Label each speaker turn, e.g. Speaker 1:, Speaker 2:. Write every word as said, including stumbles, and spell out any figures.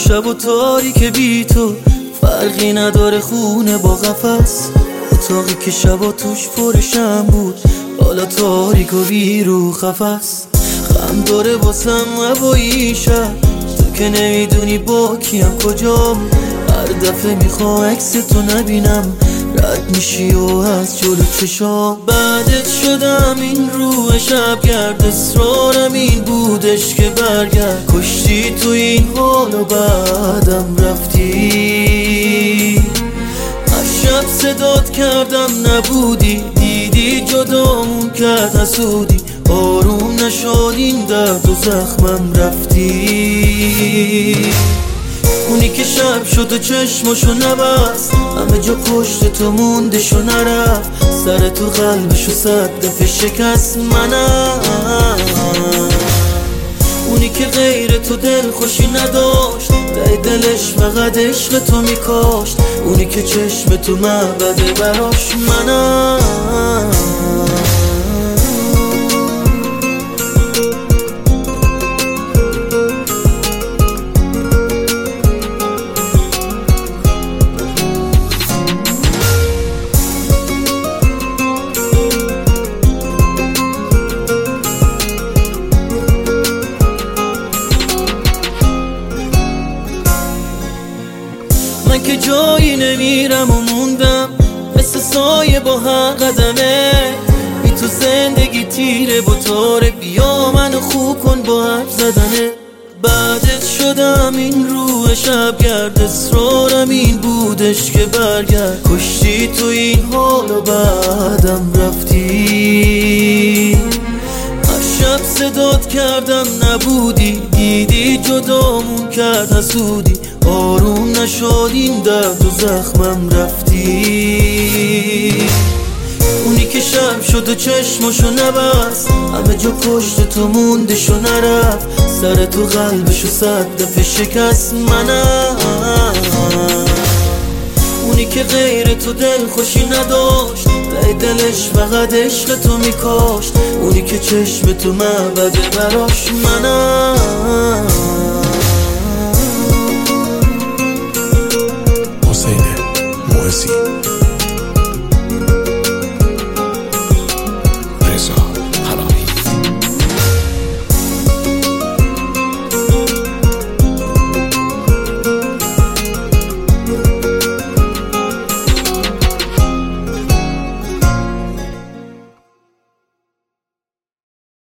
Speaker 1: شب و تاریک بی تو فرقی نداره، خونه با قفس. اتاقی که شبا توش پرشم بود حالا تاریک و بی رو قفس. غم داره واسم هوایی شب، تو که نمیدونی با کیم کجام. هر دفعه میخوام عکس تو نبینم، رد میشی و از جلو چشام. بعدت شدم این روح شبگرد، اصرارم این بودش که برگرد. کشتی تو این حال و بعدم رفتی. هر شب صدات کردم نبودی، دیدی جدامون کرد حسودی. آروم نشد این درد و زخمم رفتی. اونی که شب شد و چشمشو نبست، همه جا پشت تو موندشو نرفت. سر تو قلبشو صد دفعه شکست منم. اونی که غیر تو دل خوشی نداشت، ته دلش فقط عشق تو میکاشت. اونی که چشم تو معبده براش منم. من که جایی نمیرم و موندم، مثل سایه با هر قدمه. بی تو زندگی تیره و تاره، بیا منو خوب کن با حرف زدنه. بعدت شدم این روح شبگرد، اصرارم این بودش که برگرد. کشتی تو این حال و بعدم رفتی. هر شب صدات کردم نبودی، دیدی جدامون کرد حسودی. آروم نشد این درد و زخمم رفتی. اونی که شب شد و چشمشو نبست، همه جا پشت تو موندشو نرفت. سر تو قلبشو صد دفعه شکست منم. اونی که غیر تو دل خوشی نداشت، ته دلش فقط عشق تو میکاشت. اونی که چشم تو معبده براش منم.
Speaker 2: حسین موسی